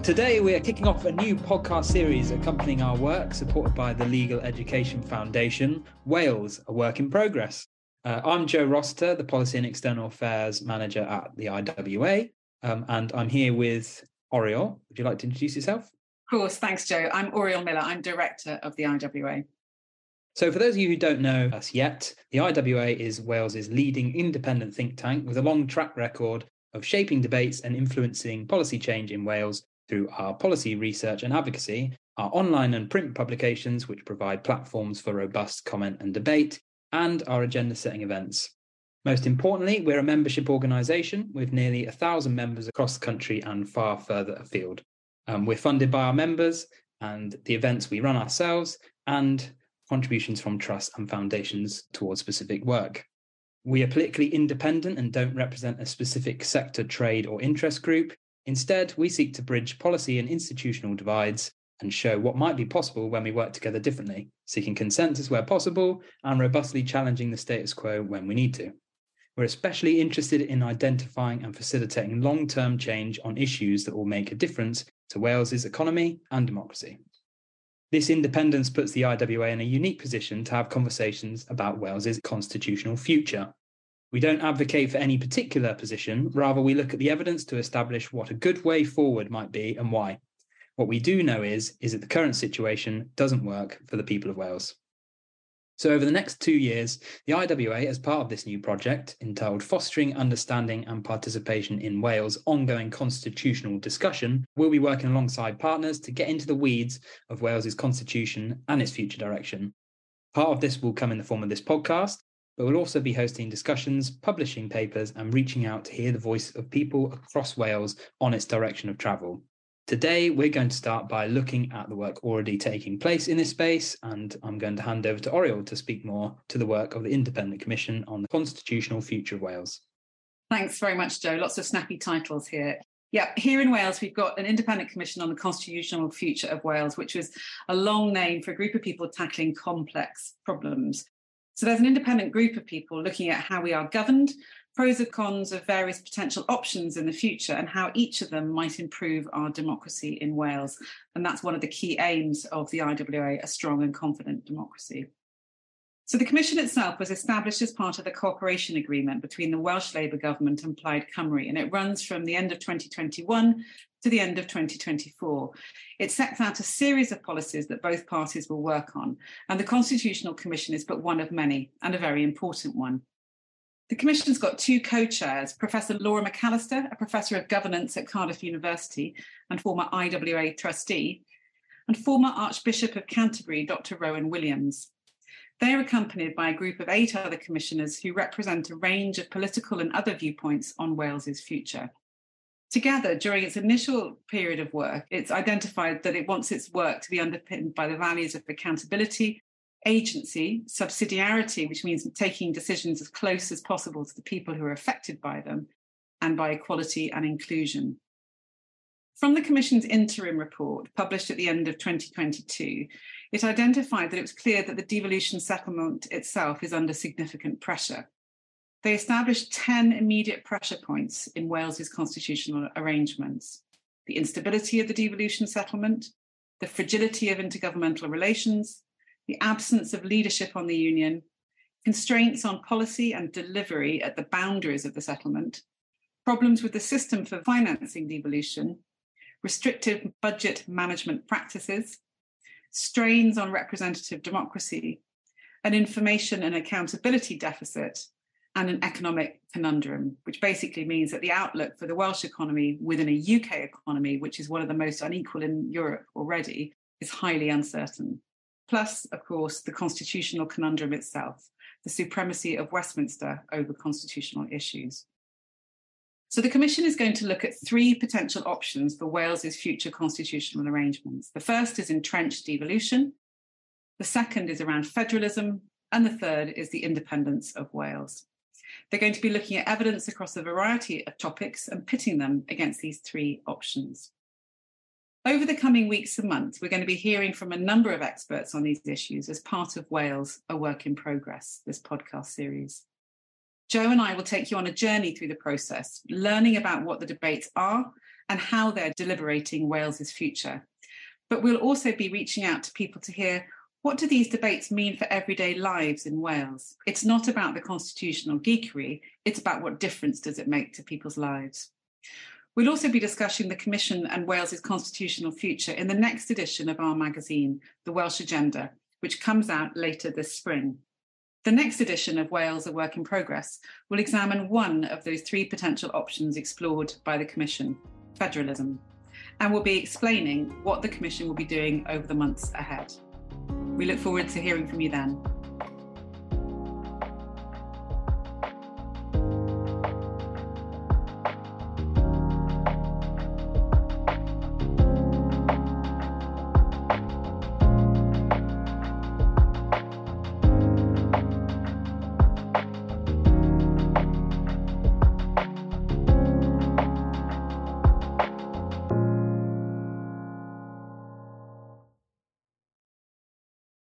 Today we are kicking off a new podcast series accompanying our work, supported by the Legal Education Foundation, Wales, a work in progress. I'm Joe Rossiter, the Policy and External Affairs Manager at the IWA, and I'm here with Oriel. Would you like to introduce yourself? Of course, thanks, Joe. I'm Oriel Miller. I'm Director of the IWA. So for those of you who don't know us yet, the IWA is Wales's leading independent think tank with a long track record of shaping debates and influencing policy change in Wales through our policy research and advocacy, our online and print publications, which provide platforms for robust comment and debate, and our agenda-setting events. Most importantly, we're a membership organisation with nearly 1,000 members across the country and far further afield. We're funded by our members and the events we run ourselves, and contributions from trusts and foundations towards specific work. We are politically independent and don't represent a specific sector, trade, or interest group. Instead, we seek to bridge policy and institutional divides and show what might be possible when we work together differently, seeking consensus where possible and robustly challenging the status quo when we need to. We're especially interested in identifying and facilitating long-term change on issues that will make a difference to Wales's economy and democracy. This independence puts the IWA in a unique position to have conversations about Wales's constitutional future. We don't advocate for any particular position, rather we look at the evidence to establish what a good way forward might be and why. What we do know is that the current situation doesn't work for the people of Wales. So over the next 2 years, the IWA, as part of this new project, entitled Fostering Understanding and Participation in Wales' Ongoing Constitutional Discussion, will be working alongside partners to get into the weeds of Wales's constitution and its future direction. Part of this will come in the form of this podcast, but we'll also be hosting discussions, publishing papers, and reaching out to hear the voice of people across Wales on its direction of travel. Today, we're going to start by looking at the work already taking place in this space, and I'm going to hand over to Oriel to speak more to the work of the Independent Commission on the Constitutional Future of Wales. Thanks very much, Joe. Lots of snappy titles here. Yeah, here in Wales, we've got an Independent Commission on the Constitutional Future of Wales, which was a long name for a group of people tackling complex problems. So there's an independent group of people looking at how we are governed, pros and cons of various potential options in the future, and how each of them might improve our democracy in Wales. And that's one of the key aims of the IWA, a strong and confident democracy. So the Commission itself was established as part of the cooperation agreement between the Welsh Labour Government and Plaid Cymru, and it runs from the end of 2021 to the end of 2024. It sets out a series of policies that both parties will work on, and the Constitutional Commission is but one of many, and a very important one. The Commission's got two co-chairs, Professor Laura McAllister, a Professor of Governance at Cardiff University and former IWA trustee, and former Archbishop of Canterbury, Dr. Rowan Williams. They are accompanied by a group of 8 other commissioners who represent a range of political and other viewpoints on Wales's future. Together, during its initial period of work, it's identified that it wants its work to be underpinned by the values of accountability, agency, subsidiarity, which means taking decisions as close as possible to the people who are affected by them, and by equality and inclusion. From the Commission's interim report, published at the end of 2022, it identified that it was clear that the devolution settlement itself is under significant pressure. They established 10 immediate pressure points in Wales's constitutional arrangements: the instability of the devolution settlement, the fragility of intergovernmental relations, the absence of leadership on the union, constraints on policy and delivery at the boundaries of the settlement, problems with the system for financing devolution, restrictive budget management practices, strains on representative democracy, an information and accountability deficit, and an economic conundrum, which basically means that the outlook for the Welsh economy within a UK economy, which is one of the most unequal in Europe already, is highly uncertain. Plus, of course, the constitutional conundrum itself, the supremacy of Westminster over constitutional issues. So the Commission is going to look at 3 potential options for Wales's future constitutional arrangements. The first is entrenched devolution, the second is around federalism, and the third is the independence of Wales. They're going to be looking at evidence across a variety of topics and pitting them against these 3 options. Over the coming weeks and months, we're going to be hearing from a number of experts on these issues as part of Wales, a Work in Progress, this podcast series. Joe and I will take you on a journey through the process, learning about what the debates are and how they're deliberating Wales's future. But we'll also be reaching out to people to hear, what do these debates mean for everyday lives in Wales? It's not about the constitutional geekery, it's about what difference does it make to people's lives. We'll also be discussing the Commission and Wales's constitutional future in the next edition of our magazine, The Welsh Agenda, which comes out later this spring. The next edition of Wales, A Work in Progress, will examine one of those three potential options explored by the Commission, federalism, and we'll be explaining what the Commission will be doing over the months ahead. We look forward to hearing from you then.